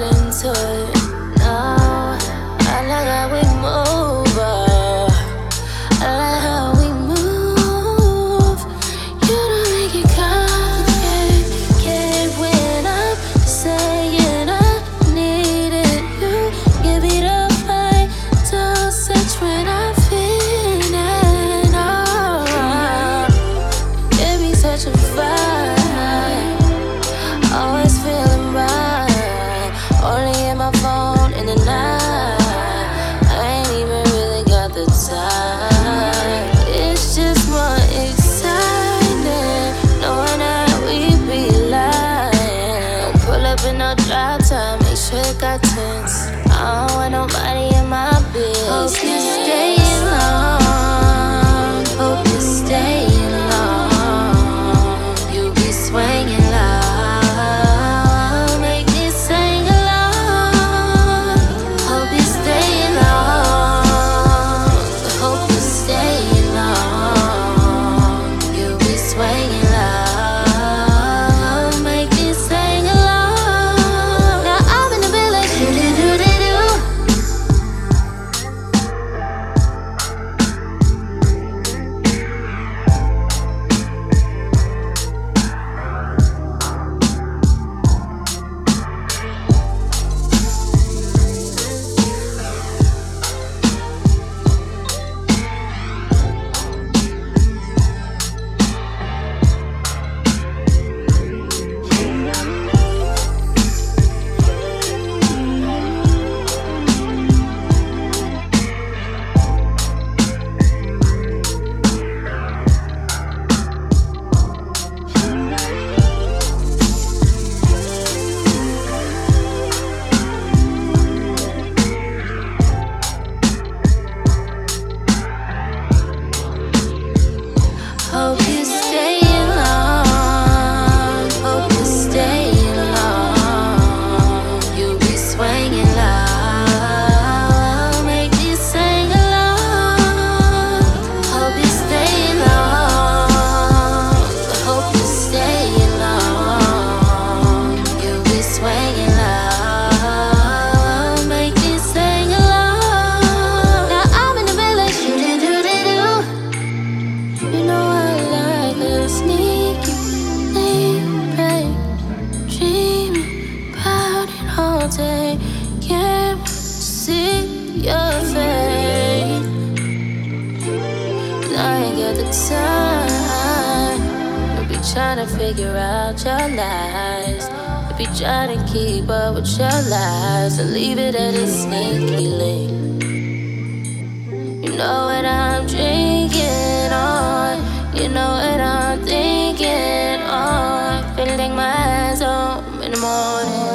into it. No, I like how we move. I like how we move. You don't make it complicated when I'm saying I needed you. Give me the right dosage when I'm feeling. Oh, give me such a vibe. Always feeling right. Only in my phone in the night. I ain't even really got the time. It's just more exciting knowing that we be lying. Don't pull up in no drive time. Make sure it got tense. I don't want nobody in my business. Hope you staying long. Hope you staying long. You be swinging loud. Make me sing along. Hope you staying long. Hope you staying long. You be swinging loud. Make me sing along. Now I'm in the village. Do-do-do-do-do. Hope you staying long. Hope you staying long. You be swinging loud. Make me sing along. Hope you staying long. Hope you staying long. You be swinging loud. Make me sing along. Now I'm in the village. Do-do-do-do-do. You know I like a sneaky link, babe. Dreaming about it all day. Can't see your face. I ain't got the time to be trying to figure out your lies. To be trying to keep up with your lies. And leave it at a sneaky link. You know what I'm drinking on. You know what I'm thinking on. Feeling like my eyes on in the morning.